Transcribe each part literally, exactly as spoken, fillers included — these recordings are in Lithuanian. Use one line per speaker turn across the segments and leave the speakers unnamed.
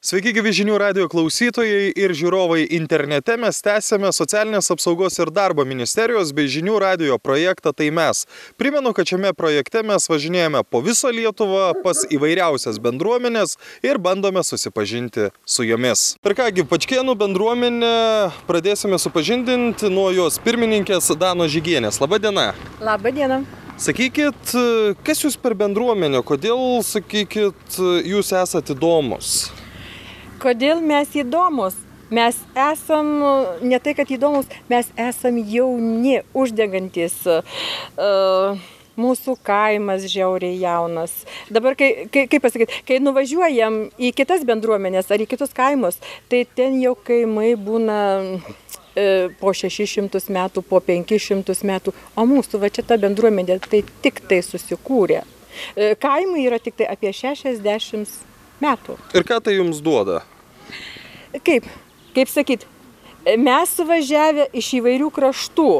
Sveiki, gyvi žinių radijo klausytojai ir žiūrovai internete. Mes tęsiame Socialinės apsaugos ir darbo ministerijos bei žinių radijo projektą Tai mes. Primenu, kad šiame projekte mes važinėjame po visą Lietuvą pas įvairiausias bendruomenės ir bandome susipažinti su jomis. Ir kągi, Pačkėnų bendruomenę pradėsime supažindinti nuo jos pirmininkės Danos Žygienės. Labą dieną.
Labą dieną.
Sakykit, kas jūs per bendruomenę, kodėl, sakykit, jūs esate įdomus?
Kodėl mes įdomus? Mes esam, ne tai, kad įdomus, mes esam jauni, uždegantis. Uh, mūsų kaimas žiauriai jaunas. Dabar, kai, kai, kaip pasakyti, kai nuvažiuojam į kitas bendruomenės ar į kitus kaimus, tai ten jau kaimai būna po šešis šimtus metų, po penkis šimtus metų, o mūsų va čia ta bendruomenė tai tik tai susikūrė. Kaimai yra tik tai apie šešiasdešimt metų.
Ir ką tai jums duoda?
Kaip? Kaip sakyt, mes suvažiavę iš įvairių kraštų.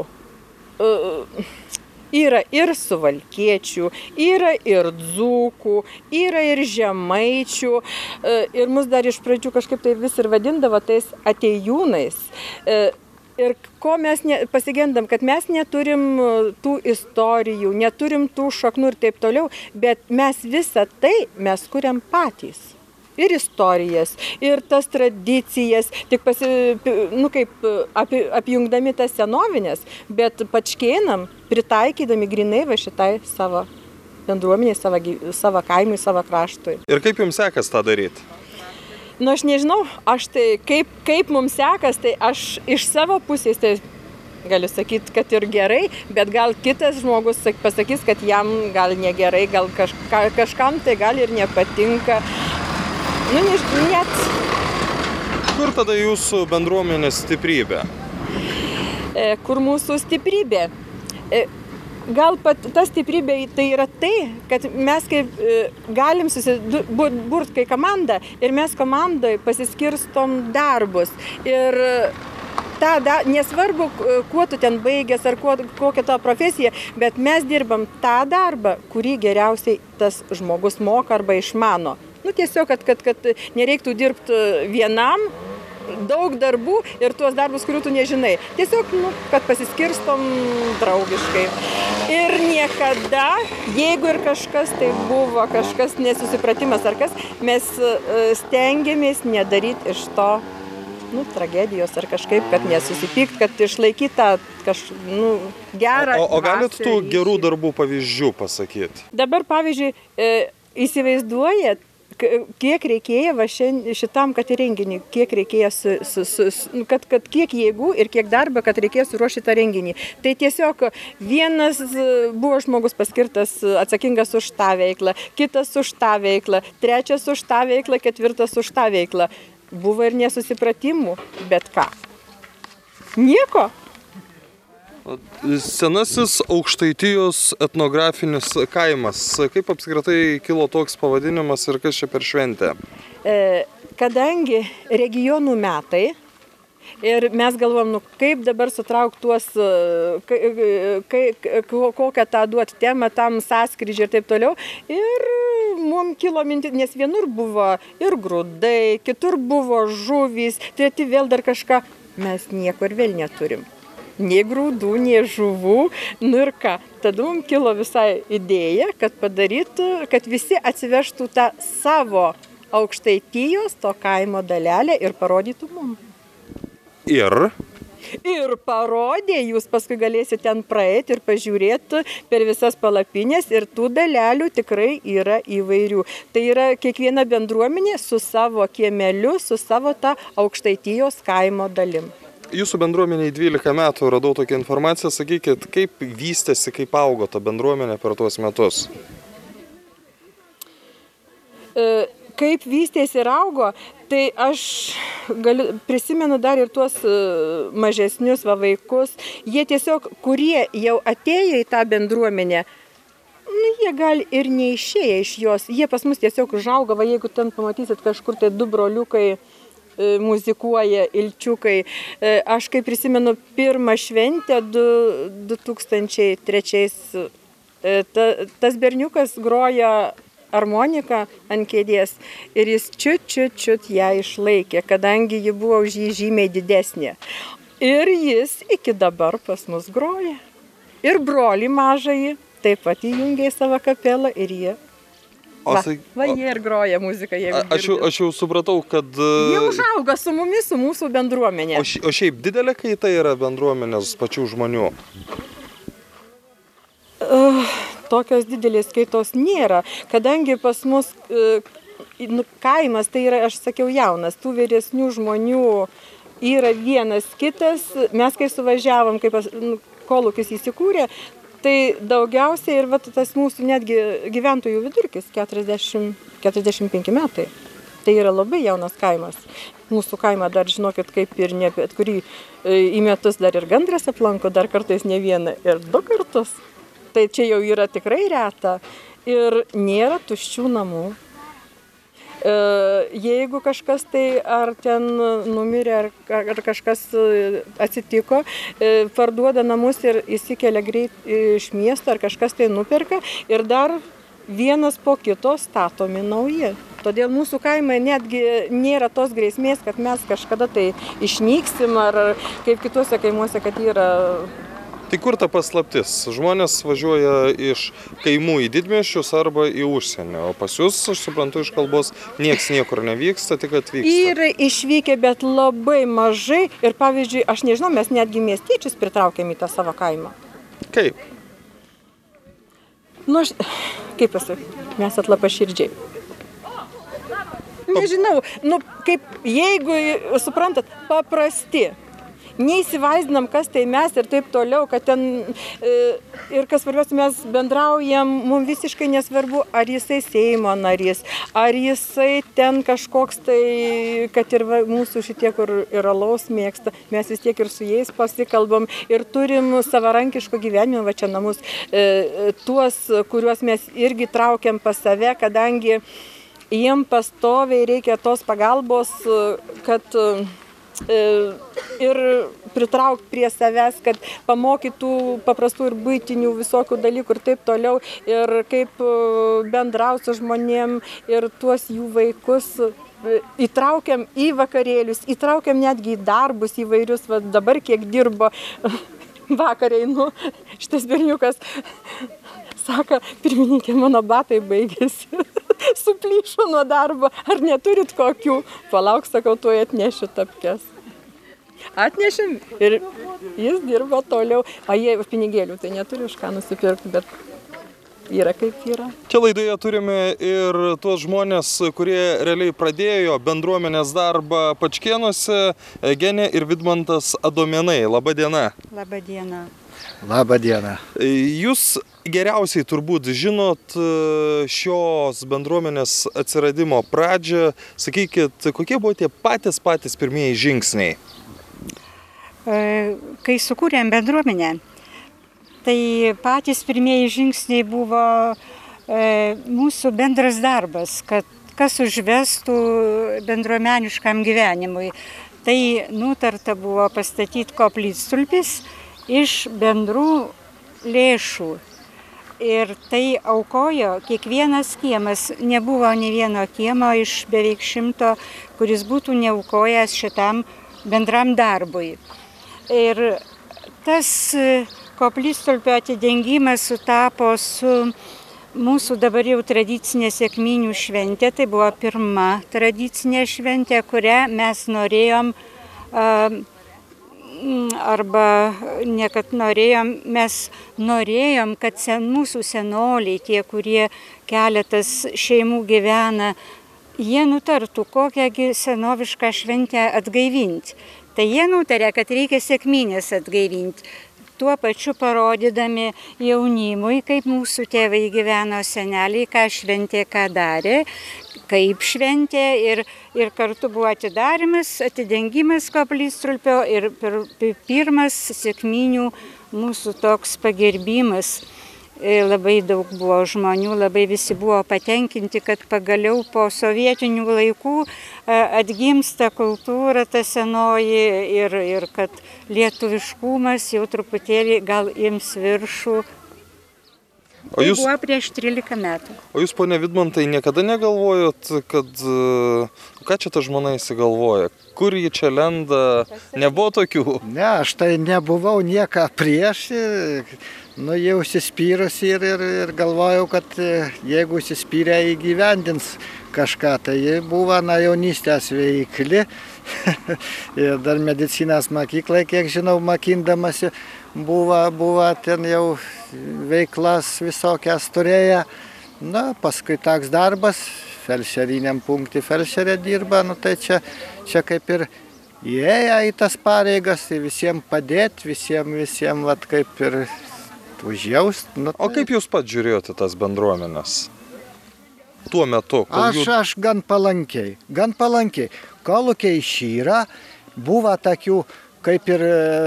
Yra ir suvalkiečių, yra ir dzūkų, yra ir žemaičių. Ir mus dar iš pradžių kažkaip tai vis ir vadindavo tais atėjūnais. Ir ko mes ne, pasigendam, kad mes neturim tų istorijų, neturim tų šaknų ir taip toliau, bet mes visą tai mes kuriam patys. Ir istorijas, ir tas tradicijas, tik pasi, nu kaip, api, apjungdami tas senovinės, bet Pačkėnam pritaikydami grinai va šitai savo bendruomeniai, savo, savo kaimui, savo kraštui.
Ir kaip jums sekas tą daryti?
Nu, aš nežinau, aš tai kaip, kaip mums sekas, tai aš iš savo pusės tai galiu sakyti, kad ir gerai, bet gal kitas žmogus pasakys, kad jam gal negerai, gal kažka, kažkam tai gal ir nepatinka. Nu, net.
Kur tada jūsų bendruomenės stiprybė?
E, kur mūsų stiprybė? E, gal pat ta stiprybė tai yra tai, kad mes kaip e, galim susiburt kai komanda ir mes komandai pasiskirstom darbus. Ir ta, da, nesvarbu, kuo tu ten baigęs ar kuo, kokia ta profesija, bet mes dirbam tą darbą, kurį geriausiai tas žmogus moka arba išmano. Nu, tiesiog, kad, kad, kad nereiktų dirbti vienam, daug darbų ir tuos darbus, kurių tu nežinai. Tiesiog, nu, kad pasiskirstom draugiškai. Ir niekada, jeigu ir kažkas tai buvo, kažkas nesusipratimas ar kas, mes stengiamės nedaryti iš to nu, tragedijos ar kažkaip, kad nesusipykt, kad išlaikyt tą kaž, nu, gerą...
O, o, o galit tų gerų darbų pavyzdžių pasakyti?
Dabar, pavyzdžiui, e, įsivaizduojat, kiek reikėjo va šitam, kad renginį, kiek reikėjo, su, su, su, kad, kad kiek jėgų ir kiek darbo, kad reikėjo suruošti tą renginį. Tai tiesiog vienas buvo žmogus paskirtas atsakingas už tą veiklą, kitas už tą veiklą, trečias už tą veiklą, ketvirtas už tą veiklą. Buvo ir nesusipratimų, bet ką? Nieko.
Senasis Aukštaitijos etnografinis kaimas. Kaip apskritai kilo toks pavadinimas ir kas čia per šventę?
E, kadangi regionų metai ir mes galvom, nu, kaip dabar sutraukti tuos, kai, kai, kokią tą duoti temą, tam sąskrydžiui ir taip toliau. Ir mums kilo mintis, nes vienur buvo ir grūdai, kitur buvo žuvys, treti vėl dar kažką. Mes nieko ir vėl neturim. Nei grūdų, nei žuvų, nu ir ką. Tada mums kilo visai idėja, kad padarytų, kad visi atsivežtų tą savo Aukštaitijos, to kaimo dalelę ir parodytų mums.
Ir?
Ir parodė, jūs paskui galėsite ten praeiti ir pažiūrėti per visas palapinės ir tų dalelių tikrai yra įvairių. Tai yra kiekviena bendruomenė su savo kiemeliu, su savo tą Aukštaitijos kaimo dalim.
Jūsų bendruomeniai dvylika metų, radau tokią informaciją, sakykit, kaip vystėsi, kaip augo ta bendruomenė per tuos metus?
E, kaip vystėsi ir augo, tai aš galiu, prisimenu dar ir tuos mažesnius va, vaikus, jie tiesiog, kurie jau atėjo į tą bendruomenę, nu, jie gal ir neišėję iš jos, jie pas mus tiesiog užaugo, va, jeigu ten pamatysit kažkur tai du broliukai, muzikuoja, ilčiukai. Aš kaip prisimenu pirmą šventę du tūkstančiai trečiais, ta, tas berniukas groja armoniką ant kėdės ir jis čiut, čiut, čiut ją išlaikė, kadangi ji buvo už jį žymiai didesnė. Ir jis iki dabar pas mus groja. Ir brolį mažąjį taip pat įjungė į savo kapelą ir jie.
O,
Va,
sak...
va jie ir groja muziką, jeigu
aš, jau, aš jau supratau, kad...
Jie užauga su mumis, su mūsų bendruomenė.
O, ši, o šiaip didelė kaita yra bendruomenės pačių žmonių?
Uh, tokios didelės kaitos nėra, kadangi pas mus uh, nu, kaimas, tai yra, aš sakiau, jaunas, tų vyresnių žmonių yra vienas kitas. Mes kai suvažiavom, kai pas, nu, kolūkis įsikūrė, tai daugiausiai ir vat, tas mūsų netgi gyventojų vidurkis keturiasdešimt keturiasdešimt penki metai. Tai yra labai jaunas kaimas. Mūsų kaimą dar, žinokit, kaip ir ne bet kurį į metus dar ir gandras aplanko, dar kartais ne vieną ir du kartus. Tai čia jau yra tikrai reta ir nėra tuščių namų. Jeigu kažkas tai ar ten numirė, ar, ar kažkas atsitiko, parduoda namus ir įsikelia greit iš miesto, ar kažkas tai nuperka ir dar vienas po kito statomi nauji. Todėl mūsų kaimai netgi nėra tos grėsmės, kad mes kažkada tai išnyksim, ar kaip kituose kaimuose, kad yra...
Tai kur ta paslaptis? Žmonės važiuoja iš kaimų į didmiesčius arba į užsienį, o pas jūs, aš suprantu iš kalbos, nieks niekur nevyksta, tik atvyksta.
Yra išvykę, bet labai mažai ir pavyzdžiui, aš nežinau, mes netgi miestiečius pritraukėm į tą savo kaimą.
Kaip?
Nu, aš, kaip pasakyti, mes atlapaširdžiai. Nežinau, nu, kaip, jeigu, suprantat, paprasti. Neįsivaizdinam, kas tai mes ir taip toliau, kad ten e, ir kas svarbiausia, mes bendraujam, mums visiškai nesvarbu, ar jisai Seimo narys, ar jisai ten kažkoks tai, kad ir va, mūsų šitie, kur ir alaus mėgsta, mes vis tiek ir su jais pasikalbam ir turim savarankiško gyvenimo, va čia namus, e, tuos, kuriuos mes irgi traukiam pas save, kadangi jiem pastoviai reikia tos pagalbos, kad ir pritraukti prie savęs, kad pamokytų paprastų ir buitinių visokių dalykų ir taip toliau, ir kaip bendrauti su žmonėm ir tuos jų vaikus įtraukiam į vakarėlius, įtraukiam netgi į darbus įvairius, va dabar kiek dirbo vakar einu, šitas berniukas sako, pirmininkė, mano batai baigėsi, suplyšo nuo darbo, ar neturit kokių? Palauk, sakau, tuoj atnešiu tapkes. Atnešim ir jis dirbo toliau, o jie pinigėlių tai neturi už ką nusipirkti, bet yra kaip yra.
Čia laidoje turime ir tuos žmonės, kurie realiai pradėjo bendruomenės darbą Pačkėnuose, Genė ir Vidmantas Adomėnai. Labą dieną.
Labą dieną.
Labą dieną.
Jūs geriausiai turbūt žinot šios bendruomenės atsiradimo pradžią. Sakykit, kokie buvo tie patys patys pirmieji žingsniai?
Kai sukūrėm bendruomenę, tai patys pirmieji žingsniai buvo e, mūsų bendras darbas, kad kas užvestų bendruomeniškam gyvenimui. Tai nutarta buvo pastatyti koplytstulpis iš bendrų lėšų. Ir tai aukojo kiekvienas kiemas, nebuvo nei vieno kiemo iš beveik šimto, kuris būtų neaukojęs šitam bendram darbui. Ir tas koplytstulpio atidengimas sutapo su mūsų dabar jau tradicinė sekminių šventė. Tai buvo pirma tradicinė šventė, kurią mes norėjom, arba ne kad norėjom, mes norėjom, kad sen, mūsų senoliai, tie, kurie keletas šeimų gyvena, jie nutartų, kokią senovišką šventę atgaivinti. Tai jie nutarė, kad reikia sekminės atgaivinti, tuo pačiu parodydami jaunimui, kaip mūsų tėvai gyveno, seneliai, ką šventė, ką darė, kaip šventė, ir, ir kartu buvo atidarimas, atidengimas koplytstulpio ir pir, pirmas sekminių mūsų toks pagerbimas. Labai daug buvo žmonių, labai visi buvo patenkinti, kad pagaliau po sovietinių laikų atgimsta kultūra ta senoji ir, ir kad lietuviškumas jau truputėlį gal ims viršų.
O jūs,
tai buvo prieš trylika metų.
O jūs, ponia Vidmantai, niekada negalvojot, kad ką čia ta žmona įsigalvoja? Kur ji čia lenda? Nebuvo tokių?
Ne, aš tai nebuvau nieką prieš. Nu, jau užsispyrus ir, ir, ir galvojau, kad jeigu užsispyrę įgyvendins kažką, tai buvo na jaunystės veikli. Ir dar medicinos mokyklai, kiek žinau, mokindamasi, buvo, buvo ten jau veiklas visokias turėję. Na, paskui toks darbas, felšeriniam punkte felšerė dirba, nu tai čia, čia kaip ir įėję į tas pareigas, visiems padėti, visiems, visiems, vat kaip ir užjaust. Nu, tai...
O kaip jūs pat žiūrėjote tas bendruomenės? Tuo metu.
Aš, jų... aš gan palankiai, gan palankiai. Kolūkiai išyra, buvo tokių kaip ir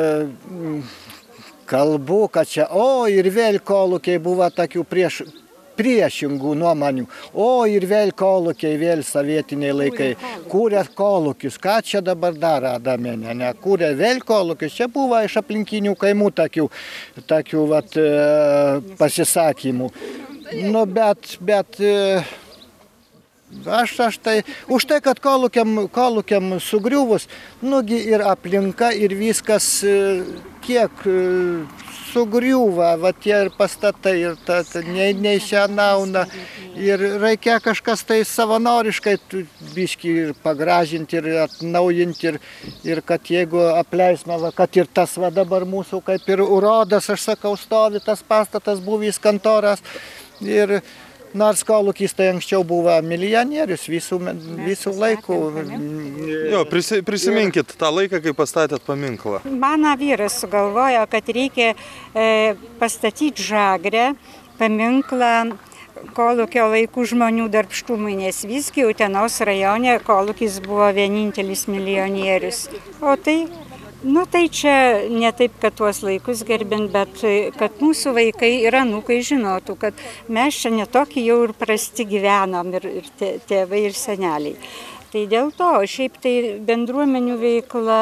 kalbų, kad čia, o ir vėl kolūkiai buvo tokių prieš, priešingų nuomonių. O ir vėl kolūkiai, vėl sovietiniai laikai. Kūrė kolūkius, ką čia dabar daro Adamienė, ne? Kūrė vėl kolūkius, čia buvo iš aplinkinių kaimų tokių, tokių vat, pasisakymų. Nu, bet, bet aš, aš tai, už tai, kad kolūkiam, kolūkiam sugriuvus, nugi ir aplinka, ir viskas kiek sugriuva, va tie ir pastatai, ir ta, ta, neišenauna, ir reikia kažkas tai savanoriškai biškį ir pagražinti, ir atnaujinti, ir, ir kad jeigu apleisma, va, kad ir tas va dabar mūsų kaip ir urodas, aš sakau, stovi tas pastatas, buvęs kantoras, ir nors kolūkis tai anksčiau buvo milijonierius visų, visų laikų.
Jo, prisi, prisiminkit tą laiką, kai pastatėt paminklą.
Mano vyras sugalvojo, kad reikia e, pastatyti Žagrę, paminklą kolūkio laikų žmonių darbštumui, nes visgi Utenos rajone kolūkis buvo vienintelis milijonierius. O tai... Nu tai čia ne taip, kad tuos laikus gerbint, bet kad mūsų vaikai ir anūkai žinotų, kad mes čia netokį jau ir prasti gyvenom, ir, ir tėvai, ir seneliai. Tai dėl to, šiaip tai bendruomenių veikla,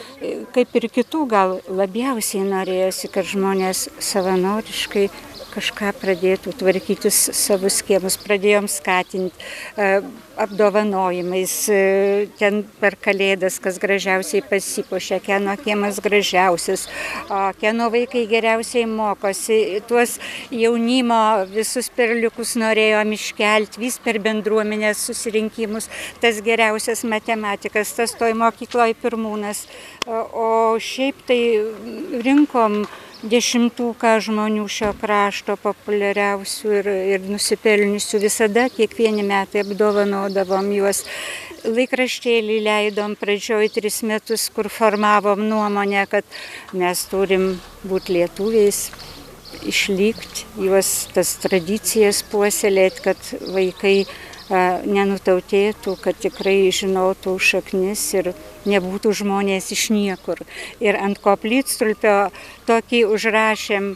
kaip ir kitų, gal labiausiai norėjosi, kad žmonės savanoriškai kažką pradėtų tvarkytis savus kiemus, pradėjom skatinti e, apdovanojimais, e, ten per Kalėdas, kas gražiausiai pasipuošia, kieno kiemas gražiausias, o kieno vaikai geriausiai mokosi, tuos jaunimo visus perliukus norėjom iškelti, vis per bendruomenės susirinkimus, tas geriausias matematikas, tas toj mokykloje pirmūnas, o, o šiaip tai rinkom dešimtuką žmonių šio krašto populiariausių ir, ir nusipelniusių. Visada kiekvieni metai apdovanodavom juos. Laikraštėlį leidom pradžioj tris metus, kur formavom nuomonę, kad mes turim būti lietuviais, išlikti, juos tas tradicijas puoselėti, kad vaikai a, nenutautėtų, kad tikrai žinotų šaknis ir nebūtų žmonės iš niekur. Ir ant koplytstulpio tokį užrašėm,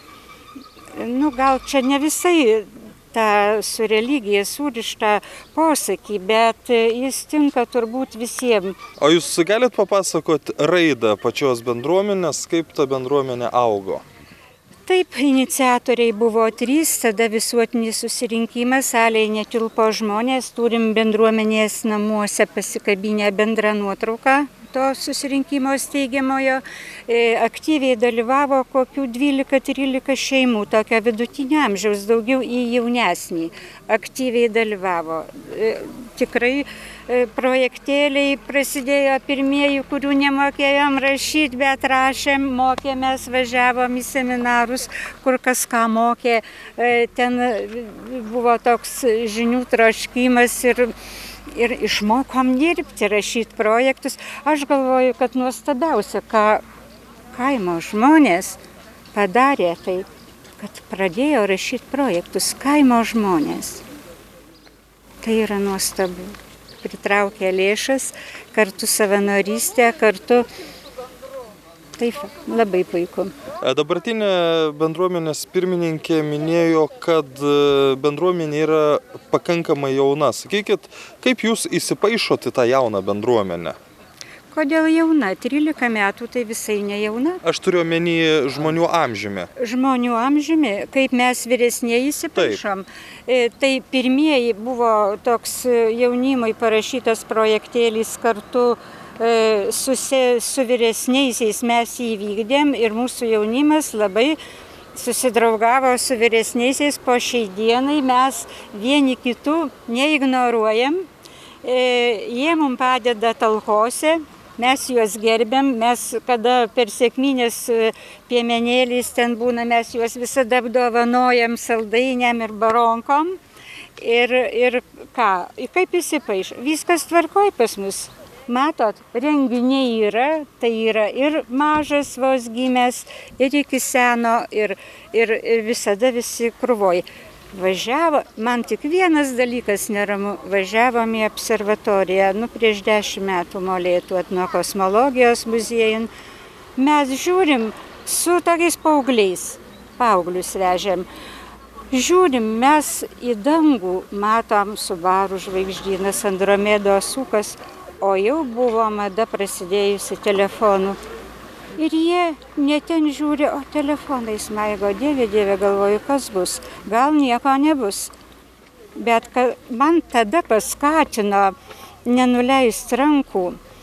nu gal čia ne visai tą su religija surištą posakį, bet jis tinka turbūt visiems.
O jūs galit papasakot raidą pačios bendruomenės, kaip ta bendruomenė augo?
Taip, iniciatoriai buvo trys, tada visuotinis susirinkimas, salėje netilpo žmonės, turim bendruomenės namuose pasikabinę bendrą nuotrauką to susirinkimo steigiamojo. E, aktyviai dalyvavo kokių dvylika trylika šeimų, tokio vidutinio amžiaus, daugiau į jaunesnį. Aktyviai dalyvavo. E, tikrai e, projektėliai prasidėjo pirmieji, kurių nemokėjom rašyti, bet rašėm, mokėmės, važiavom į seminarus, kur kas ką mokė. E, ten buvo toks žinių troškimas ir Ir išmokom dirbti, rašyti projektus. Aš galvoju, kad nuostabiausia, ką kaimo žmonės padarė, tai kad pradėjo rašyti projektus. Kaimo žmonės. Tai yra nuostabu. Pritraukė lėšas, kartu savanorystę, kartu... Taip, labai puiku.
Dabartinė bendruomenės pirmininkė minėjo, kad bendruomenė yra pakankamai jauna. Sakykit, kaip jūs įsipaišot į tą jauną bendruomenę?
Kodėl jauna? trylika metų tai visai ne jauna.
Aš turiu omeny žmonių amžiumi.
Žmonių amžiumi, kaip mes vyresnieji įsipaišom. E, tai pirmieji buvo toks jaunimui parašytas projektėlis kartu e, su, su vyresniaisiais mes jį įvykdėm ir mūsų jaunimas labai susidraugavo su vyresniaisiais. Po šiai dienai mes vieni kitų neignoruojam. E, jie mums padeda talkose. Mes juos gerbiam, mes kada per sekminės piemenėlis ten būna, mes juos visada apdovanojam saldainiam ir baronkom. Ir, ir ką, kaip įsipaiš, viskas tvarkoj pas mus. Matot, renginiai yra, tai yra ir mažas vos gimęs, ir iki seno, ir, ir, ir visada visi krūvoj. Važiavo, man tik vienas dalykas neramu, važiavom į observatoriją, nu prieš dešimt metų Molėtų nuo kosmologijos muziejin. Mes žiūrim su tokiais paaugliais, paauglius vežėm. Žiūrim, mes į dangų matom Subaru žvaigždynas, Andromedos ūkas, o jau buvo mada prasidėjusi telefonų. Ir jie ne ten žiūri, o telefonais maigo. Dieve, dieve, galvoju, kas bus. Gal nieko nebus. Bet ka, man tada paskatino nenuleisti rankų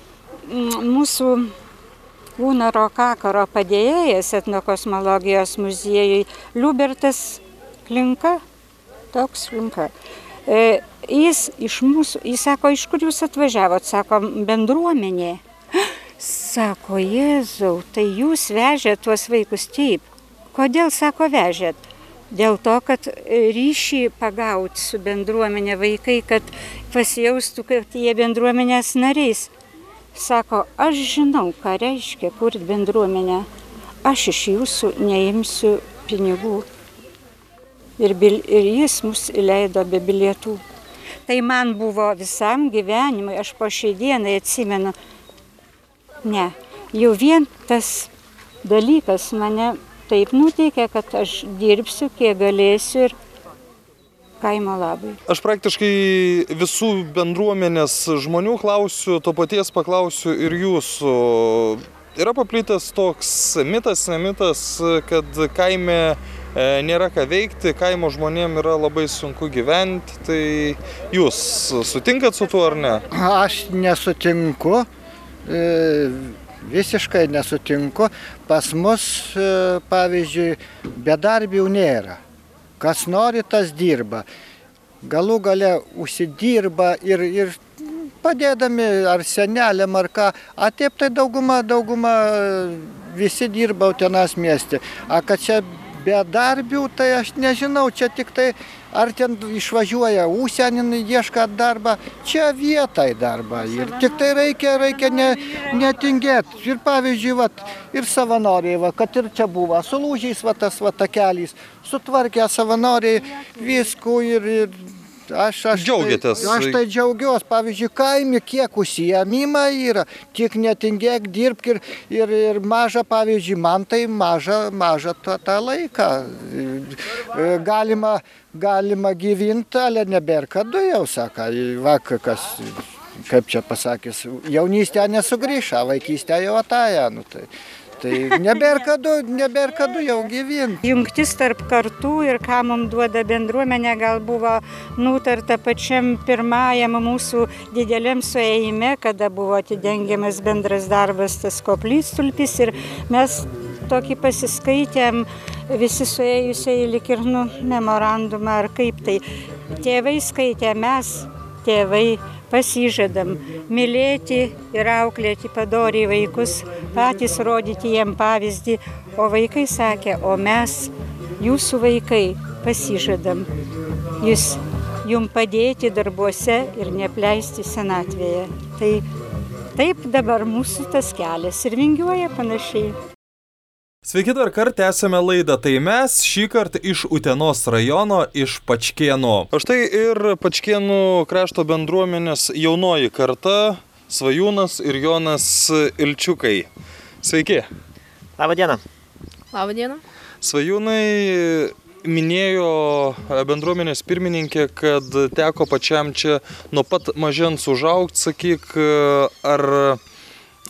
mūsų Gunaro Kakaro padėjėjas etnokosmologijos muziejui Liubertas Klinka. Toks Klinka. E, jis iš mūsų, jis sako, iš kur jūs atvažiavot, sako, bendruomenė. Sako, Jėzau, tai jūs vežėt tuos vaikus taip. Kodėl, sako, vežėt? Dėl to, kad ryšį pagauti su bendruomenė vaikai, kad pasijaustų, kad jie bendruomenės nariais. Sako, aš žinau, ką reiškia kurti bendruomenę. Aš iš jūsų neimsiu pinigų. Ir, bil, ir jis mus įleido be bilietų. Tai man buvo visam gyvenimui, aš po šiai dienai atsimenu. Ne, jau vien tas dalykas mane taip nuteikė, kad aš dirbsiu, kiek galėsiu ir kaimo labai.
Aš praktiškai visų bendruomenės žmonių klausiu, to paties paklausiu ir jūsų. Yra paplitęs toks mitas, ne mitas, kad kaime nėra ką veikti, kaimo žmonėm yra labai sunku gyventi. Tai jūs sutinkat su tuo ar ne?
Aš nesutinku. Visiškai nesutinku. Pas mus, pavyzdžiui, bedarbių nėra. Kas nori, tas dirba. Galų gale užsidirba ir, ir padėdami ar seneliam ar ką. A taip tai dauguma, dauguma visi dirba Utenos mieste. A kad čia bedarbių, tai aš nežinau, čia tik tai ar ten išvažiuoja užsienin ieškat darbą, čia vietai darbą. Ir tik tai reikia, reikia ne, netingėti. Ir pavyzdžiui, vat, ir savanoriai, va, kad ir čia buvo, su lūžiais va, tas va, takelis, sutvarkė savanoriai viskų ir, ir aš, aš,
džiaugiatės.
Tai, aš tai džiaugiuosi. Pavyzdžiui, kaime kiek užsiėmimą yra, tik netingėk dirbk ir, ir, ir maža, pavyzdžiui, man tai maža, maža tą, tą laiką. Galima Galima gyvinti, ale nebėra kada jau, sako, vakar, kas, kaip čia pasakys, jaunystė nesugrįža, vaikystė jau ataja, nu tai, tai nebėra kada, nebėra kada jau gyvinti.
Jungtis tarp kartų ir ką mums duoda bendruomenė, gal buvo nutarta pačiam pirmajam mūsų dideliam suėjime, kada buvo atidengiamas bendras darbas, tas koplytstulpis, ir mes tokį pasiskaitėm, visi suėjusiai lik ir nu, memorandumą ar kaip tai. Tėvai skaitė, mes, tėvai, pasižadam mylėti ir auklėti padoriai vaikus, patys rodyti jiem pavyzdį, o vaikai sakė, o mes, jūsų vaikai, pasižadam jūs, jum padėti darbuose ir neapleisti senatvėje. Tai taip dabar mūsų tas kelias ir vingiuoja panašiai.
Sveiki, dar kartą tęsėme laidą Tai mes, šį kartą iš Utenos rajono, iš Pačkėnų. O štai ir Pačkėnų krašto bendruomenės jaunoji karta, Svajūnas ir Jonas Ilčiukai. Sveiki.
Labą dieną.
Labą dieną.
Svajūnai, minėjo bendruomenės pirmininkė, kad teko pačiam čia nuo pat mažens užaugti, sakyk, ar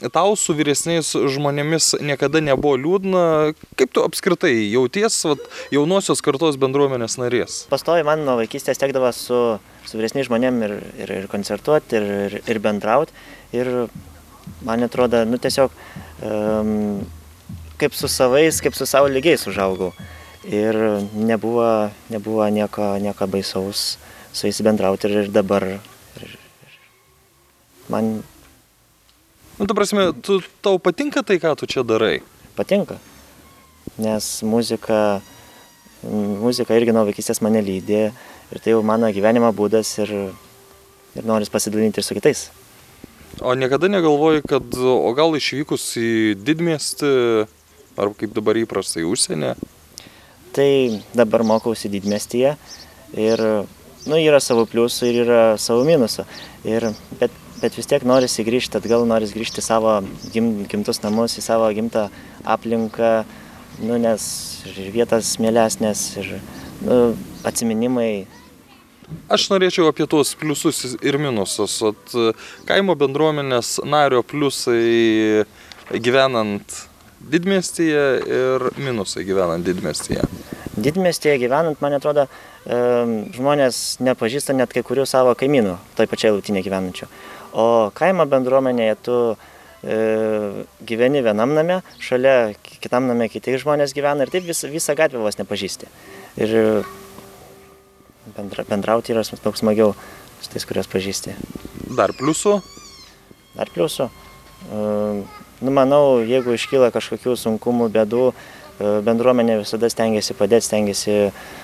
tau su vyresniais žmonėmis niekada nebuvo liūdna? Kaip tu apskritai jauties vat, jaunosios kartos bendruomenės narės?
Pastoviai man nuo vaikystės tekdavo su, su vyresniais žmonėm ir, ir, ir koncertuoti, ir, ir, ir bendrauti. Ir man atrodo, nu tiesiog um, kaip su savais, kaip su savo lygiais užaugau. Ir nebuvo, nebuvo nieko, nieko baisaus su jais bendrauti ir, ir dabar. Ir, ir man...
Nu, ta prasme, tu, tau patinka tai, ką tu čia darai?
Patinka, nes muzika, muzika irgi nuo vaikystės mane lydė ir tai jau mano gyvenimo būdas ir, ir noris pasidalinti ir su kitais.
O niekada negalvoji, kad o gal išvykus į didmiestį, ar kaip dabar įprastai užsienį?
Tai dabar mokausi didmiestyje ir nu, yra savo pliusų ir yra savo minusų. Ir, bet, bet vis tiek norisi grįžti, atgal norisi grįžti į savo gim, gimtus namus, į savo gimtą aplinką, nu, nes ir vietas mielesnės, ir nu, atsiminimai.
Aš norėčiau apie tuos pliusus ir minusus. At kaimo bendruomenės nario pliusai gyvenant didmiestyje ir minusai gyvenant didmiestyje.
Didmiestyje gyvenant, man atrodo, žmonės nepažįsta net kai kurių savo kaimynų, toj pačiai Lautinėje gyvenančių. O kaimo bendruomenėje tu e, gyveni vienam name, šalia kitam name kiti žmonės gyvena ir taip vis, visą gatvę vos nepažįsti. Ir Bendra, bendrauti yra daug smagiau su tais, kurios pažįsti.
Dar pliusų?
Dar pliusų. Nu, manau, jeigu iškyla kažkokių sunkumų, bėdų, bendruomenė visada stengiasi padėti, stengiasi,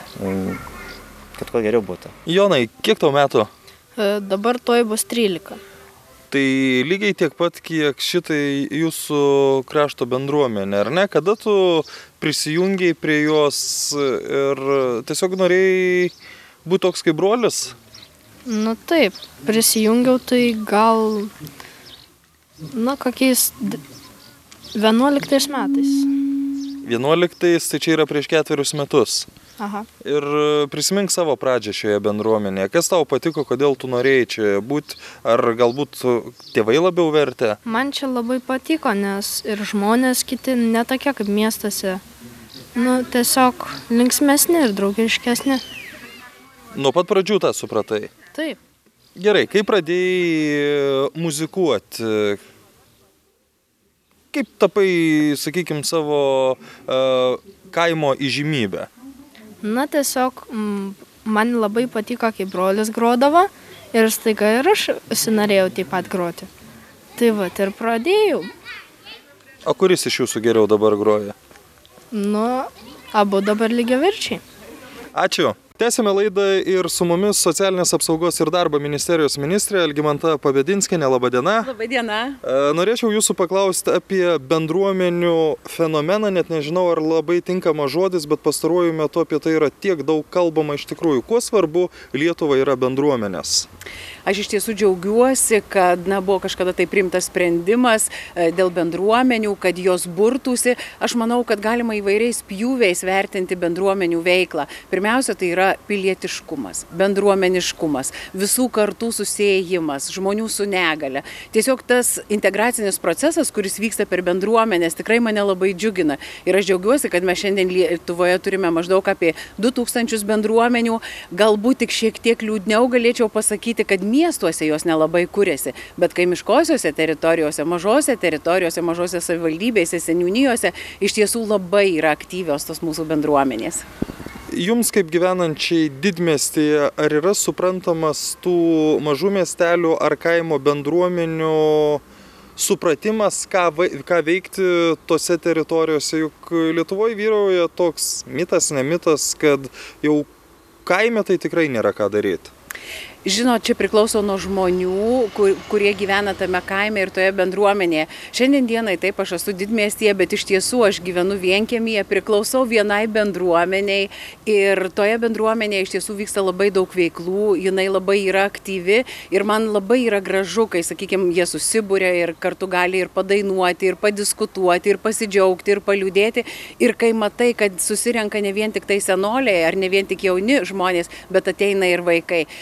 kad kuo geriau būtų.
Jonai, kiek tau metų?
Dabar toj bus trylika.
Tai lygiai tiek pat, kiek šitai jūsų krašto bendruomenė, ar ne? Kada tu prisijungiai prie jos ir tiesiog norėjai būti toks kaip brolis?
Nu taip, prisijungiau tai gal, na, kokiais vienuoliktais metais.
vienuoliktais, tai čia yra prieš ketverius metus.
Aha.
Ir prisimink savo pradžią šioje bendruomenėje. Kas tau patiko, kodėl tu norėjai čia būti? Ar galbūt tėvai labiau vertė?
Man čia labai patiko, nes ir žmonės kiti netokie kaip miestuose. Nu, tiesiog linksmesni ir draugiškesni.
Nuo pat pradžių tą supratai?
Taip.
Gerai, kai pradėjai muzikuoti, kaip tapai, sakykime, savo uh, kaimo įžymybę?
Na, tiesiog man labai patiko, kai brolis grodavo ir staiga ir aš užsinorėjau taip pat groti. Tai va, ir pradėjau.
O kuris iš jūsų geriau dabar groja?
Nu, abu dabar lygiaverčiai.
Ačiū. Tęsime laidą ir su mumis Socialinės apsaugos ir darbo ministerijos ministrė Algimanta Pabedinskienė. Labą dieną.
Labą dieną.
Norėčiau jūsų paklausti apie bendruomenių fenomeną, net nežinau, ar labai tinkamas žodis, bet pastaruoju metu apie tai yra tiek daug kalbama iš tikrųjų. Kuo svarbu Lietuvai yra bendruomenės?
Aš iš tiesų džiaugiuosi, kad na, buvo kažkada tai priimtas sprendimas dėl bendruomenių, kad jos burtųsi. Aš manau, kad galima įvairiais pjūviais vertinti bendruomenių veiklą. Pirmiausia, tai yra pilietiškumas, bendruomeniškumas, visų kartų susiejimas, žmonių su negale. Tiesiog tas integracinis procesas, kuris vyksta per bendruomenės, tikrai mane labai džiugina. Ir aš džiaugiuosi, kad mes šiandien Lietuvoje turime maždaug apie du tūkstančius bendruomenių. Galbūt tik šiek tiek liūdniau galėčiau pasakyti, kad miestuose jos nelabai kuriasi, bet kaimiškosiuose teritorijose, mažose teritorijose, mažose savivaldybėse, seniūnijose iš tiesų labai yra aktyvios tos mūsų bendruomenės.
Jums kaip gyvenančiai didmiestyje, ar yra suprantamas tų mažų miestelių ar kaimo bendruomenių supratimas, ką, ką veikti tose teritorijose? Juk Lietuvoje vyrauja toks mitas, ne mitas, kad jau kaime tai tikrai nėra ką daryti.
Žinot, čia priklauso nuo žmonių, kur, kurie gyvena tame kaime ir toje bendruomenėje. Šiandien dienai taip, aš esu didmiestyje, bet iš tiesų aš gyvenu vienkiemyje, priklausau vienai bendruomeniai ir toje bendruomenėje iš tiesų vyksta labai daug veiklų, jinai labai yra aktyvi ir man labai yra gražu, kai, sakykime, jie susibūrė ir kartu gali ir padainuoti, ir padiskutuoti, ir pasidžiaugti, ir paliūdėti. Ir kai matai, kad susirenka ne vien tik tai senoliai ar ne vien tik jauni žmonės, bet ateina ir vaikai. Tai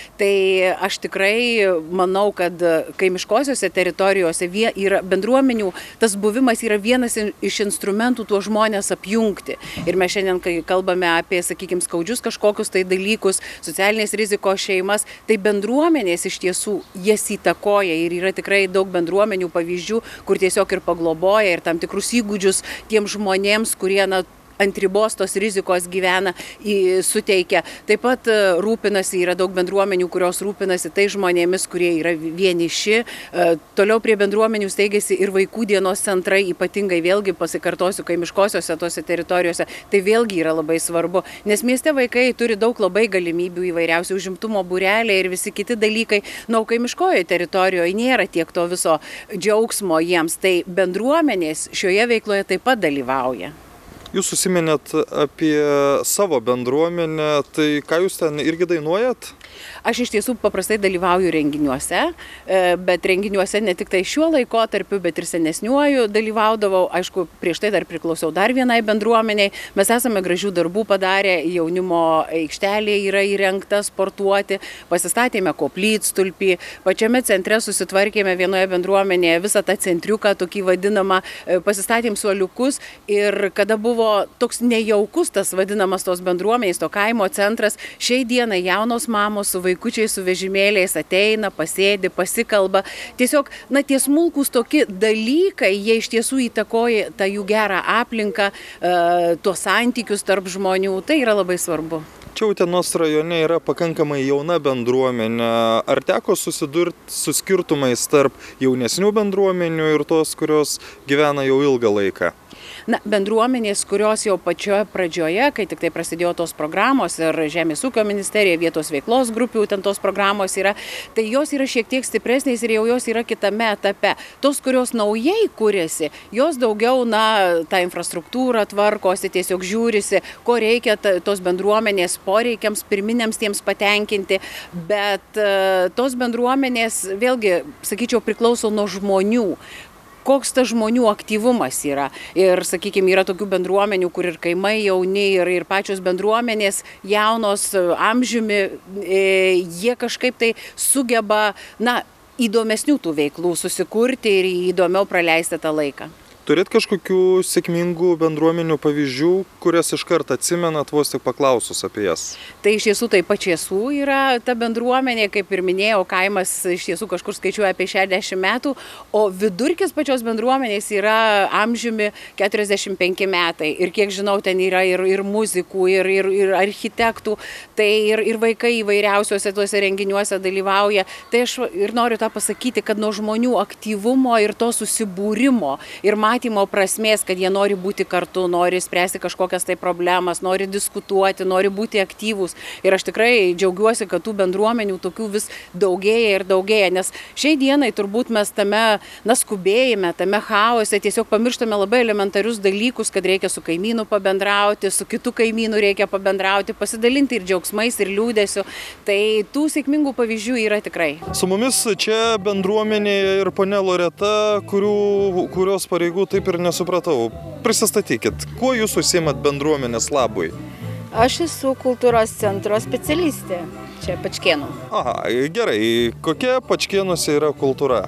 aš tikrai manau, kad kaimiškosiose teritorijose yra bendruomenių, tas buvimas yra vienas iš instrumentų tuos žmonės apjungti. Ir mes šiandien, kai kalbame apie, sakykime, skaudžius kažkokius tai dalykus, socialinės rizikos šeimas, tai bendruomenės iš tiesų jas įtakoja ir yra tikrai daug bendruomenių pavyzdžių, kur tiesiog ir pagloboja ir tam tikrus įgūdžius tiems žmonėms, kurie na, ant ribos tos rizikos gyvena, suteikia. Taip pat rūpinasi, yra daug bendruomenių, kurios rūpinasi tai žmonėmis, kurie yra vieniši. Toliau prie bendruomenių steigiasi ir vaikų dienos centrai, ypatingai vėlgi pasikartosiu kaimiškosiose tose teritorijose. Tai vėlgi yra labai svarbu, nes mieste vaikai turi daug labai galimybių įvairiausių užimtumo būreliai ir visi kiti dalykai. Na, kaimiškojoje teritorijoje nėra tiek to viso džiaugsmo jiems. Tai bendruomenės šioje veikloje taip pat dalyvauja.
Jūs užsiminėt apie savo bendruomenę, tai ką jūs ten irgi dainuojat?
Aš iš tiesų paprastai dalyvauju renginiuose, bet renginiuose ne tik tai šiuo laikotarpiu, bet ir senesniuoju dalyvaudavau. Aišku, prieš tai dar priklausiau dar vienai bendruomeniai. Mes esame gražių darbų padarę, jaunimo aikštelė yra įrengta sportuoti, pasistatėme koplytstulpį, pačiame centre susitvarkėme vienoje bendruomenėje visą tą centriuką, tokį vadinamą, pasistatėm suoliukus ir kada buvo toks nejaukus tas vadinamas tos bendruomenės, to kaimo centras, šiai dienai jaunos mamos su vaikučiais, su vežimėliais ateina, pasėdi, pasikalba. Tiesiog, na, tie smulkūs tokie dalykai, jie iš tiesų įtakoja tą jų gerą aplinką, tuos santykius tarp žmonių. Tai yra labai svarbu.
Čia Utenos rajone yra pakankamai jauna bendruomenė. Ar teko susidurti su skirtumais tarp jaunesnių bendruomenių ir tos, kurios gyvena jau ilgą laiką?
Na, bendruomenės, kurios jau pačioje pradžioje, kai tik tai prasidėjo tos programos ir Žemės ūkio ministerija, vietos veiklos grupių, ten tos programos yra, tai jos yra šiek tiek stipresnės ir jau jos yra kitame etape. Tos, kurios naujai kūrėsi, jos daugiau, na, tą infrastruktūrą tvarkosi, tiesiog žiūrisi, ko reikia tos bendruomenės poreikiams, pirminiams tiems patenkinti, bet tos bendruomenės, vėlgi, sakyčiau, priklauso nuo žmonių. Koks tas žmonių aktyvumas yra. Ir, sakykime, yra tokių bendruomenių, kur ir kaimai jauni, ir, ir pačios bendruomenės jaunos amžiumi, e, jie kažkaip tai sugeba, na, įdomesnių tų veiklų susikurti ir įdomiau praleisti tą laiką.
Turit kažkokių sėkmingų bendruomenių pavyzdžių, kurias iš karto atsimenat vos tik paklausus apie jas?
Tai iš tiesų taip Pačiesų yra ta bendruomenė, kaip ir minėjau, kaimas iš tiesų kažkur skaičiuoja apie šešiasdešimt metų, o vidurkis pačios bendruomenės yra amžiumi keturiasdešimt penki metai. Ir kiek žinau, ten yra ir, ir muzikų, ir, ir, ir architektų, tai ir, ir vaikai įvairiausiuose tuose renginiuose dalyvauja. Tai aš ir noriu tą pasakyti, kad nuo žmonių aktyvumo ir to susibūrimo ir matymo prasmės, kad jie nori būti kartu, nori spręsti kažkokias tai problemas, nori diskutuoti, nori būti aktyvūs. Ir aš tikrai džiaugiuosi, kad tų bendruomenių tokių vis daugėja ir daugėja, nes šiai dienai turbūt mes tame, na, skubėjime, tame chaose tiesiog pamirštame labai elementarius dalykus, kad reikia su kaimynu pabendrauti, su kitu kaimynu reikia pabendrauti, pasidalinti ir džiaugsmais, ir liūdėsiu. Tai tų sėkmingų pavyzdžių yra tikrai.
Su mumis čia bendruomenėje ir ponia Loreta, kurių, kurios pareigų taip ir nesupratau. Prisistatykit, kuo jūs užsiimat bendruomenės labui?
Aš esu kultūros centro specialistė, čia Pačkėnų.
Aha, gerai. Kokia Pačkėnuose yra kultūra?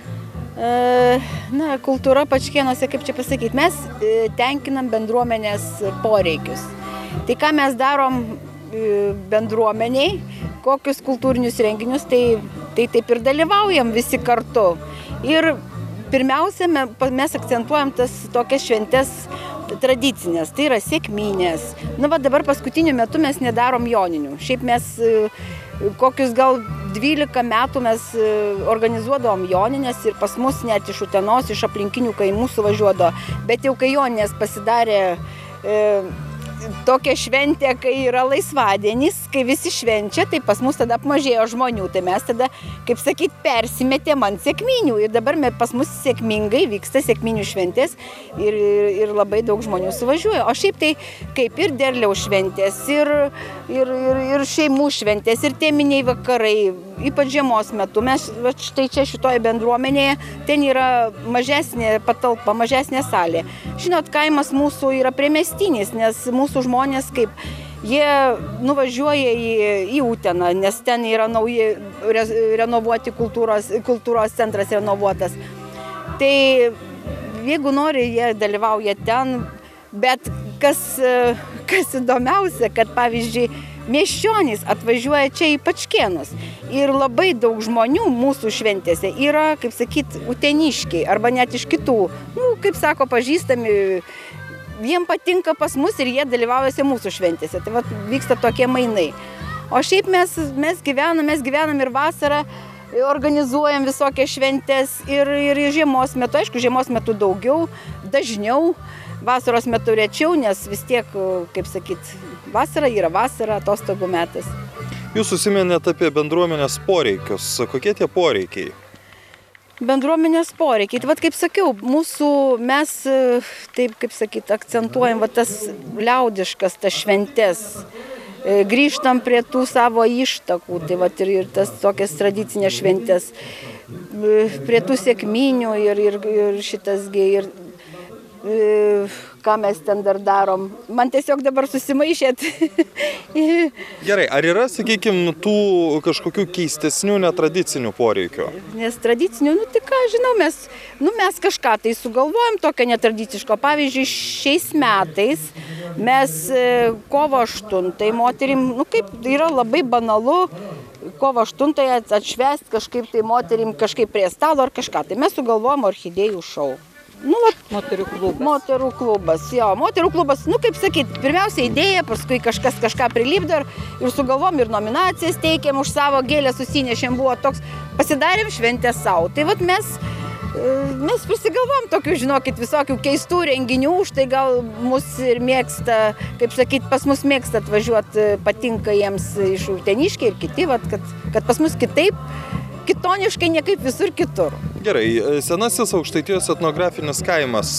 E, na, kultūra Pačkėnuose, kaip čia pasakyti, mes tenkinam bendruomenės poreikius. Tai ką mes darom bendruomeniai, kokius kultūrinius renginius, tai, tai taip ir dalyvaujam visi kartu. Ir pirmiausia, mes akcentuojam tas tokias šventes tradicinės, tai yra sekminės. Na, va dabar paskutiniu metu mes nedarom joninių. Šiaip mes kokius gal dvylika metų mes organizuodavom joninės ir pas mus net iš Utenos, iš aplinkinių kaimų suvažiuodavo. Bet jau kai joninės pasidarė e, tokia šventė, kai yra laisvadienis, kai visi švenčia, tai pas mus tada apmažėjo žmonių. Tai mes tada, kaip sakyt, persimetėm ant sekminių. Ir dabar pas mus sėkmingai vyksta sekminių šventės ir, ir labai daug žmonių suvažiuoja. O šiaip tai kaip ir derliaus šventės, ir, ir, ir, ir šeimų šventės, ir teminiai vakarai, ypač žiemos metu. Mes va, štai čia šitoje bendruomenėje, ten yra mažesnė patalpa, mažesnė salė. Žinot, kaimas mūsų yra priemiestinis, nes mūsų žmonės kaip jie nuvažiuoja į, į Uteną, nes ten yra nauji re, renovuoti kultūros, kultūros centras renovuotas. Tai jeigu nori, jie dalyvauja ten, bet kas, kas įdomiausia, kad pavyzdžiui, miesčionys atvažiuoja čia į Pačkėnus ir labai daug žmonių mūsų šventėse yra, kaip sakyt, uteniškiai arba net iš kitų, nu, kaip sako, pažįstami, jiem patinka pas mus ir jie dalyvaujasi mūsų šventėse, tai va, vyksta tokie mainai. O šiaip mes, mes gyvenam, mes gyvenam ir vasarą, organizuojam visokias šventės ir, ir žiemos metu, aišku, žiemos metu daugiau, dažniau, vasaros metu rečiau, nes vis tiek, kaip sakyt, vasara yra vasara, atostogų metas.
Jūs užsiminėte apie bendruomenės poreikius. Kokie tie poreikiai?
Bendruomenės poreikiai. Vat kaip sakiau, mūsų mes, taip kaip sakyt, akcentuojam va, tas liaudiškas, tas šventes. Grįžtam prie tų savo ištakų, tai vat ir, ir tas tokias tradicinės šventes. Prie tų sėkminių ir, ir, ir šitasgi, ir ką mes ten dar darom. Man tiesiog dabar susimaišėt.
Gerai, ar yra, sakykime, tų kažkokių keistesnių netradicinių poreikių?
Nes tradicinių, nu tai ką, žinau, mes, nu, mes kažką tai sugalvojam tokio netradiciško. Pavyzdžiui, šiais metais mes kovo aštuntai moterim, nu kaip yra labai banalu, kovo aštuntąją atšvęsti kažkaip tai moterim kažkaip prie stalo ar kažką. Tai mes sugalvojam orchidėjų šou. Nu, vat,
moterų klubas.
Moterų klubas, jo, moterų klubas, nu kaip sakyt, pirmiausia idėja, paskui kažkas kažką prilipdo ir sugalvom ir nominacijas teikėm, už savo gėlę susinešėm, buvo toks, pasidarėm šventę savo. Tai vat mes, mes prisigalvom tokių, žinokit, visokių keistų renginių, už tai gal mus ir mėgsta, kaip sakyt, pas mus mėgsta atvažiuoti, patinka jiems iš uteniškiai ir kiti, vat, kad, kad pas mus kitaip, kitoniškai, ne kaip visur kitur.
Gerai, senasis Aukštaitijos etnografinis kaimas.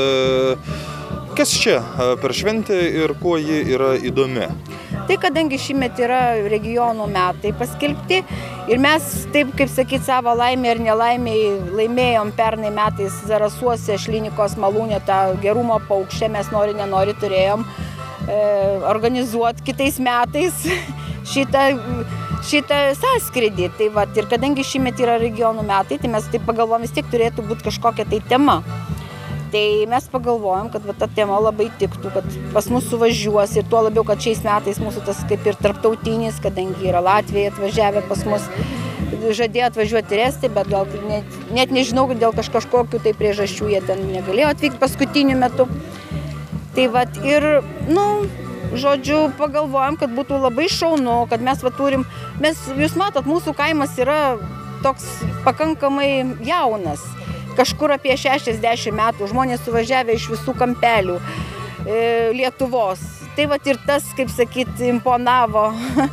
Kas čia per šventę ir kuo ji yra įdomi?
Tai kadangi šįmet yra regionų metai paskelbti ir mes, taip kaip sakyt, savo laimė ir nelaimė laimėjom pernai metais Zarasuose Šlinikos malūnę tą gerumo paukštę, mes nori, nenori turėjom e, organizuoti kitais metais šitą šitą sąskridį. Tai va, ir kadangi šįmet yra regionų metai, tai mes taip pagalvojom, vis tiek turėtų būti kažkokia tai tema. Tai mes pagalvojom, kad va, ta tema labai tiktų, kad pas mus suvažiuos ir tuo labiau, kad šiais metais mūsų tas kaip ir tarptautinis, kadangi yra Latvija atvažiavę pas mus, žadėjo atvažiuoti ir Estiją, bet gal net, net nežinau, dėl kažkokių tai priežasčių jie ten negalėjo atvykti paskutiniu metu. Tai va, ir, nu, žodžiu, pagalvojom, kad būtų labai šaunu, kad mes va turim, mes, jūs matot, mūsų kaimas yra toks pakankamai jaunas, kažkur apie šešiasdešimt metų, žmonės suvažiavę iš visų kampelių e, Lietuvos. Tai va ir tas, kaip sakyt, imponavo.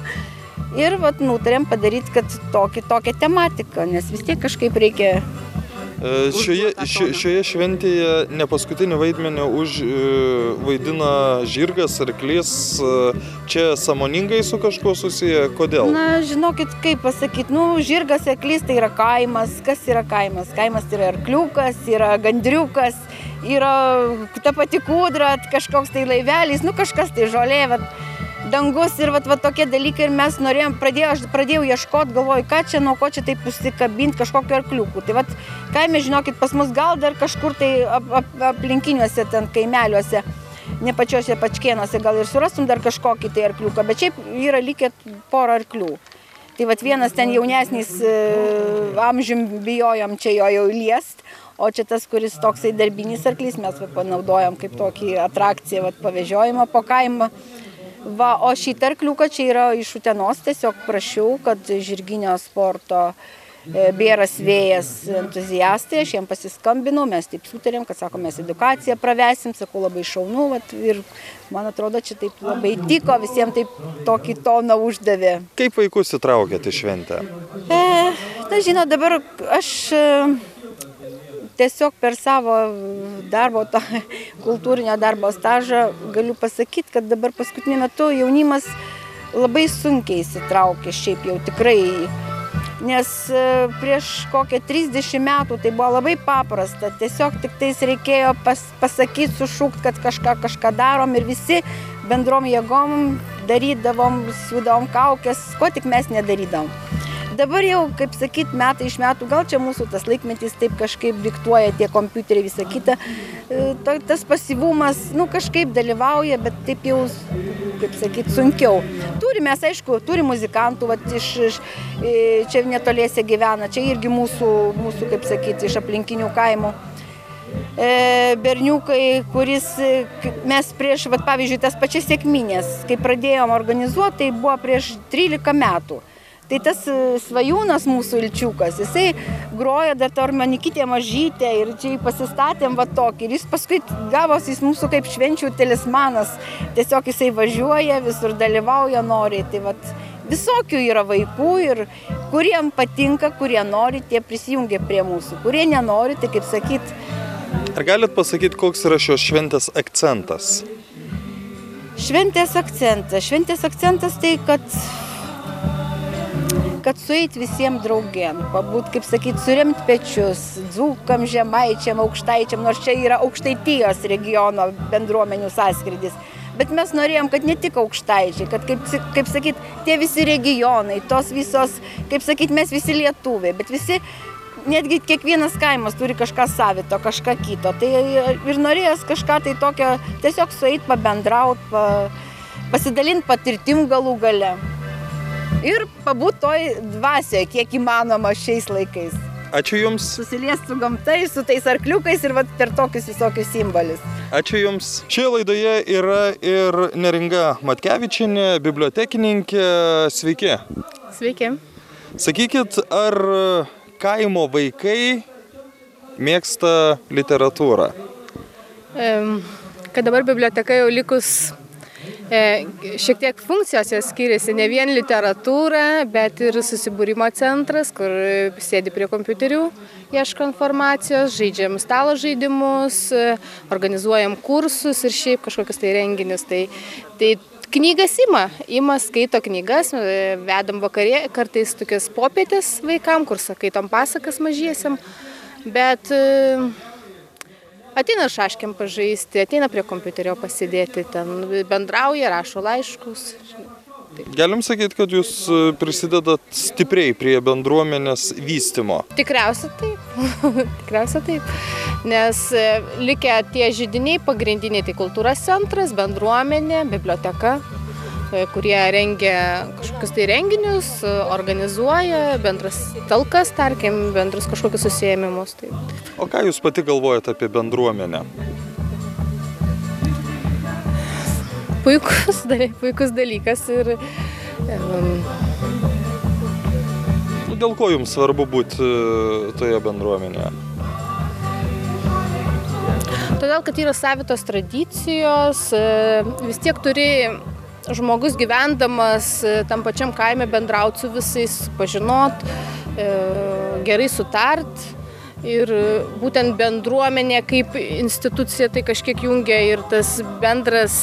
Ir va nutarėm padaryti, kad tokį, tokią tematiką, nes vis tiek kažkaip reikia.
Šioje, šioje šventėje ne paskutinį vaidmenį už vaidina žirgas, arklys. Čia sąmoningai su kažkuo susiję? Kodėl?
Na, žinokit, kaip pasakyti, nu, žirgas, arklys tai yra kaimas. Kas yra kaimas? Kaimas tai yra arkliukas, yra gandriukas, yra ta pati kūdra, kažkoks tai laivelis, nu kažkas tai žolė, vat, dangus ir vat, vat tokie dalykai. Ir mes norėjom, pradėjau, aš pradėjau ieškoti, galvoju, ką čia, nuo ko čia taip užsikabinti kažkokio arkliukų. Tai vat, kaime, žinokit, pas mus gal dar kažkur tai ap, ap, aplinkiniuose ten kaimeliuose, ne pačiuose Pačkėnuose, gal ir surastum dar kažkokį tai arkliuką, bet šiaip yra likę pora arklių. Tai vat vienas ten jaunesnis e, amžium bijojom čia jo jau liest, o čia tas, kuris toksai darbinis arklys, mes va, panaudojom kaip tokį atrakciją, vat, pavežiojimą po kaimą. Va, o šį arkliuką čia yra iš Utenos, tiesiog prašiau, kad žirginio sporto e, bėras vėjas entuziastai, aš jiem pasiskambinau, mes taip sutarėm, kad sako, mes edukaciją pravesim, sakau, labai šaunu, vat, ir man atrodo, čia taip labai tiko, visiems taip tokį toną uždavė.
Kaip vaikus įtraukėte į šventę?
E, na, žinot, dabar aš e, tiesiog per savo darbo, tą kultūrinio darbo stažą galiu pasakyti, kad dabar paskutiniu metu jaunimas labai sunkiai įsitraukė, šiaip jau tikrai. Nes prieš kokią trisdešimt metų tai buvo labai paprasta, tiesiog tik tais reikėjo pas, pasakyti, sušūkti, kad kažką, kažką darom ir visi bendrom jėgom darydavom, siūdavom kaukės, ko tik mes nedarydavom. Dabar jau, kaip sakyt, metai iš metų, gal čia mūsų tas laikmetis taip kažkaip diktuoja, tie kompiuteriai, visa kita. Tas pasyvumas, nu, kažkaip dalyvauja, bet taip jau, kaip sakyt, sunkiau. Turime, mes, aišku, turime muzikantų, vat, iš, iš, čia netoliese gyvena, čia irgi mūsų, mūsų kaip sakyt, iš aplinkinių kaimų. E, berniukai, kuris mes prieš, vat, pavyzdžiui, tas pačias Sekminės, kai pradėjom organizuoti, tai buvo prieš trylika metų. Tai tas Svajūnas mūsų Ilčiukas, jisai groja dar to armonikytė mažytė ir čia jį pasistatėm va tokį. Ir jis paskui gavosi jis mūsų kaip švenčių talismanas. Tiesiog jisai važiuoja, visur dalyvauja noriai. Tai vat visokių yra vaikų ir kuriem patinka, kurie nori, tie prisijungia prie mūsų. Kurie nenori, tai kaip sakyt.
Ar galit pasakyti, koks yra šios šventės akcentas?
Šventės akcentas. Šventės akcentas tai, kad kad sueit visiems draugėm, pabūt, kaip sakyt, suremt pečius, dzūkam, žemaičiam, aukštaičiam, nors čia yra Aukštaitijos regiono bendruomenių sąskridis. Bet mes norėjom, kad ne tik aukštaičiai, kad, kaip, kaip sakyt, tie visi regionai, tos visos, kaip sakyt, mes visi lietuviai, bet visi, netgi kiekvienas kaimas turi kažką savito, kažką kito. Tai ir norėjęs kažką tai tokio, tiesiog sueit, pabendraut, pa, pasidalint patirtim galų gale. Ir pabūt toj dvasioje, kiek įmanoma šiais laikais.
Ačiū Jums.
Susiliest su gamtai, su tais arkliukais ir vat per tokius visokius simbolius.
Ačiū Jums. Šioje laidoje yra ir Neringa Matkevičienė, bibliotekininkė. Sveiki.
Sveiki.
Sakykit, ar kaimo vaikai mėgsta literatūrą?
Kad dabar biblioteka jau likus šiek tiek funkcijos jos skiriasi, ne vien literatūra, bet ir susibūrimo centras, kur sėdi prie kompiuterių, ieško informacijos, žaidžiam stalo žaidimus, organizuojam kursus ir šiaip kažkokius tai renginius. Tai, tai knygas ima, ima skaito knygas, vedam vakarė, kartais tokias popietės vaikam, kur skaitom pasakas mažiesiam, bet ateina šaškiam pažaisti, ateina prie kompiuterio pasidėti, ten bendrauja, rašo laiškus. Taip.
Galim sakyti, kad jūs prisidedat stipriai prie bendruomenės vystymo?
Tikriausia taip, tikriausia taip. Nes likę tie židiniai pagrindiniai, tai kultūros centras, bendruomenė, biblioteka, kurie rengia kažkokius tai renginius, organizuoja bendras talkas, tarkim, bendrus kažkokius susiėmimus. Taip.
O ką jūs pati galvojate apie bendruomenę?
Puikus, puikus dalykas ir um...
dėl ko jums svarbu būti toje bendruomenėje?
Todėl, kad yra savitos tradicijos, vis tiek turi žmogus gyvendamas tam pačiam kaime bendrauti su visais, pažinot, gerai sutart. Ir būtent bendruomenė kaip institucija tai kažkiek jungia ir tas bendras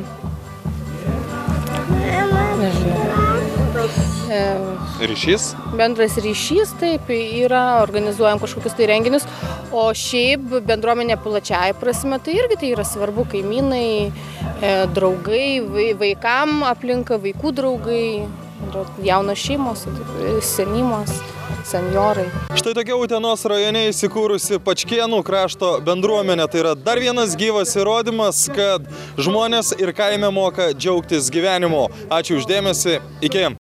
ryšys.
Bendras ryšys, taip, yra, organizuojam kažkokius tai renginius, o šiaip bendruomenė plačiaja prasme, tai irgi tai yra svarbu, kaimynai, draugai, vaikam aplinka, vaikų draugai, jaunos šeimos, senimos, senjorai.
Štai tokia Utenos rajone įsikūrusi Pačkėnų krašto bendruomenė. Tai yra dar vienas gyvas įrodymas, kad žmonės ir kaime moka džiaugtis gyvenimu. Ačiū už dėmesį. Iki.